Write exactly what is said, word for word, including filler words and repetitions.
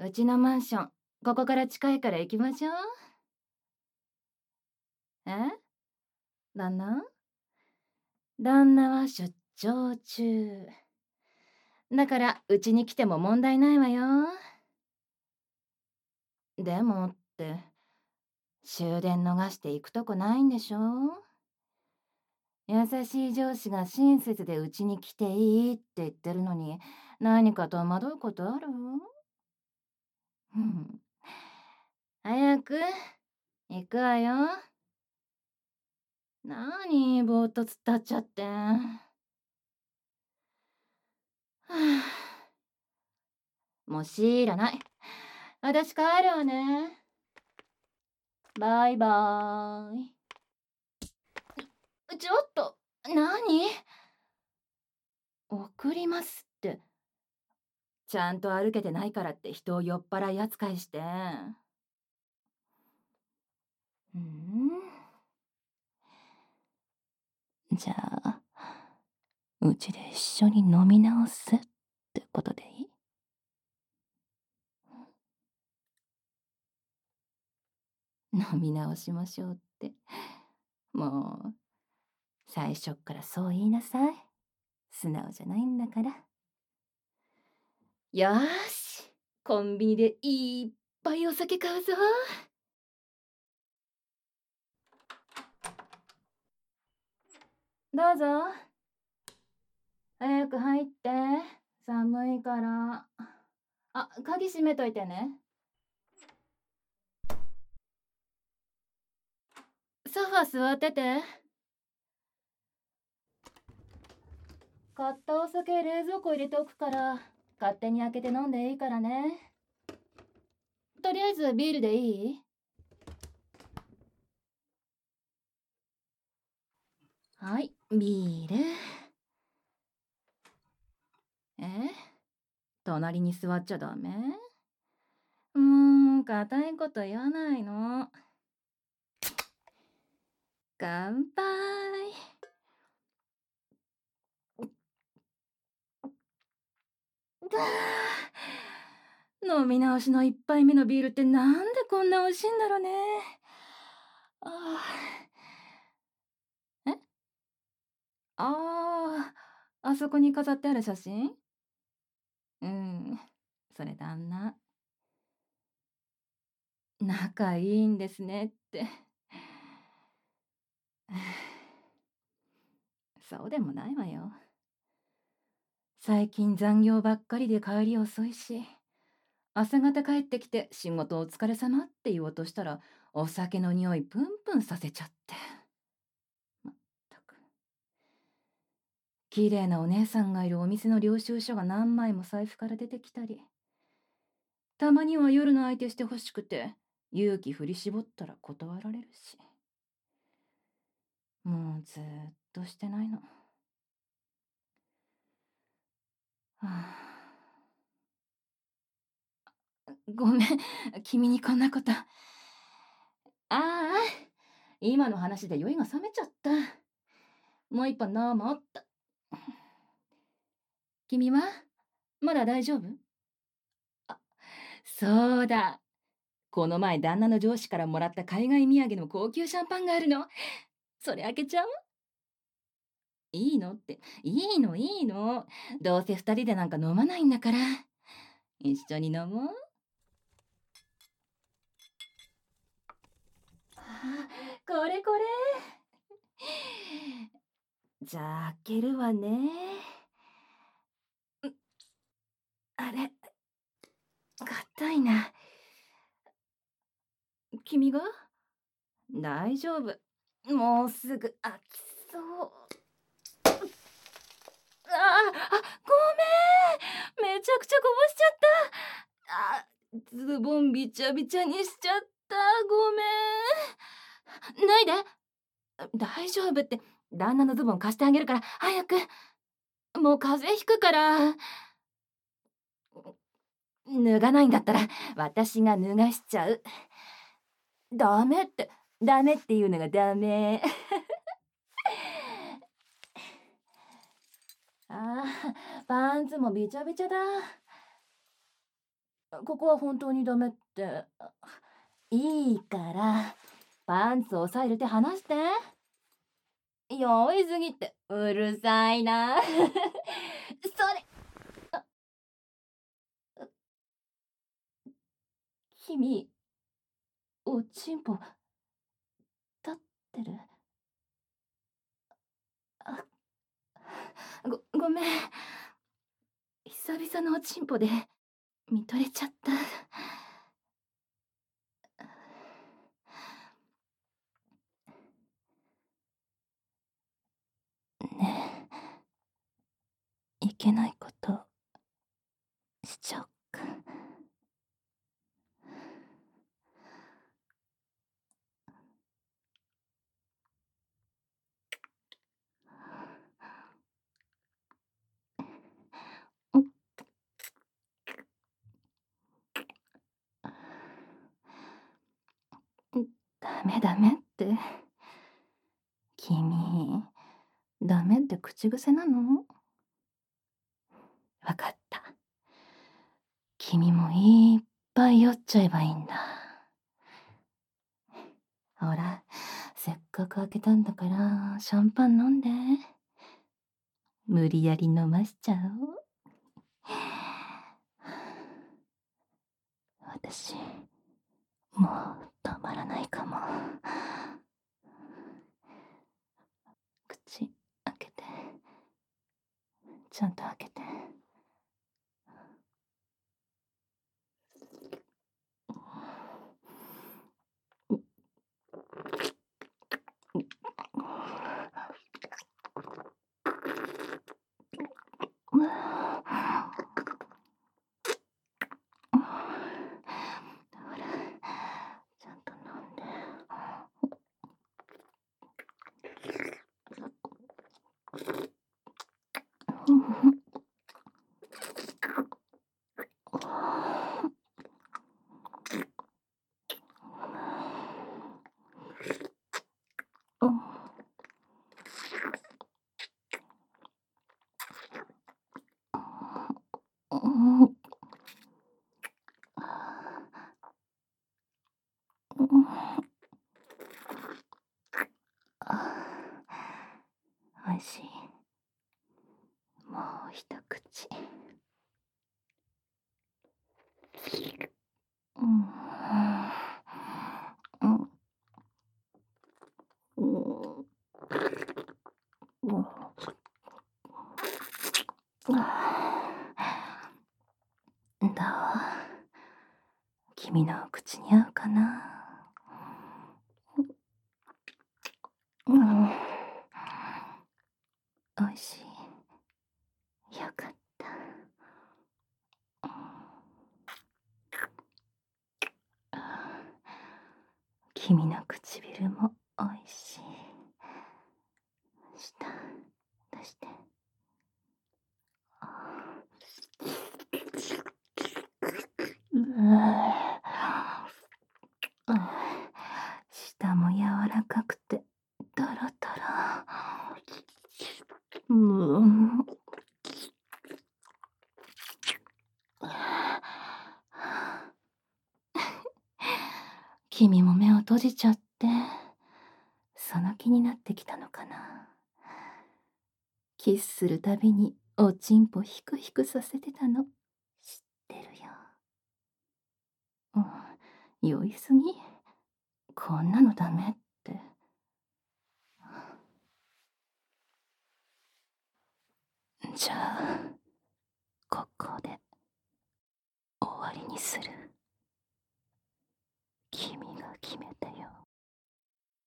うちのマンション、ここから近いから行きましょう。え旦那旦那は出張中。だから、うちに来ても問題ないわよ。でもって、終電逃して行くとこないんでしょ？優しい上司が親切でうちに来ていいって言ってるのに、何か戸惑うことある？うん。早く、行くわよ。なに、ぼーっと突っ立っちゃって。はあ、もうしらない。私帰るわね。バイバーイ。ちょっと、なに？送りますって。ちゃんと歩けてないからって人を酔っ払い扱いして。うん。じゃあ、うちで一緒に飲み直すってことでいい？飲み直しましょうって。もう、最初っからそう言いなさい。素直じゃないんだから。よーし、コンビニでいっぱいお酒買うぞ。どうぞ。早く入って。寒いから。あ、鍵閉めといてね。ソファ座ってて。買ったお酒冷蔵庫入れておくから、勝手に開けて飲んでいいからね。とりあえずビールでいい？はい、ビール。え？隣に座っちゃダメ？うーん、固いこと言わないの。乾杯。飲み直しの一杯目のビールってなんでこんな美味しいんだろうね。ああ。え？ああ、あそこに飾ってある写真？うん、それ旦那。仲いいんですねって。そうでもないわよ。最近残業ばっかりで帰り遅いし、朝方帰ってきて仕事お疲れ様って言おうとしたら、お酒の匂いプンプンさせちゃって。まったく。綺麗なお姉さんがいるお店の領収書が何枚も財布から出てきたり、たまには夜の相手してほしくて、勇気振り絞ったら断られるし。もうずーっとしてないの。はあ、ごめん、君にこんなこと。ああ、今の話で酔いが覚めちゃった。もう一本飲もうっと。君はまだ大丈夫？あ、そうだ。この前旦那の上司からもらった海外土産の高級シャンパンがあるの。それ開けちゃう？いいのって、いいのいいの。どうせ二人でなんか飲まないんだから。一緒に飲もう。あ、これこれ。じゃあ開けるわね。あれ、硬いな。君が？大丈夫。もうすぐ開きそう。ああ、あ、ごめん。めちゃくちゃこぼしちゃった。あ、ズボンびちゃびちゃにしちゃった。ごめん。脱いで。大丈夫って、旦那のズボン貸してあげるから、早く。もう風邪ひくから。脱がないんだったら、私が脱がしちゃう。ダメって、ダメっていうのがダメ。ああ、パンツもびちゃびちゃだ。 ここは本当にダメって。いいから、パンツを押さえる手離して。用意すぎってうるさいな。それ。あ、君、おちんぽ、立ってる。あ、ご、ごめん。久々のおちんぽで見とれちゃった。ねえ、いけないことしちゃおっか。ダメダメって。君、ダメって口癖なの？わかった。君もいっぱい酔っちゃえばいいんだ。ほら、せっかく開けたんだから、シャンパン飲んで。無理やり飲ましちゃおう。私、もう止まらないかも。口開けて。ちゃんと開けて。ほら、ちゃんと飲んで。おいしい。もう一口。うん。うん。うん。どう？君の口に合うかな？うん。おいしい。よかった。君の唇もおいしい。舌出して。うわ、舌も柔らかくてトロトロ。うん。君も目を閉じちゃって、その気になってきたのかな。キスするたびにおちんぽヒクヒクさせてたの知ってるよ。うん、酔いすぎ？こんなのダメって。じゃあ、ここで終わりにする。君が決めてよ。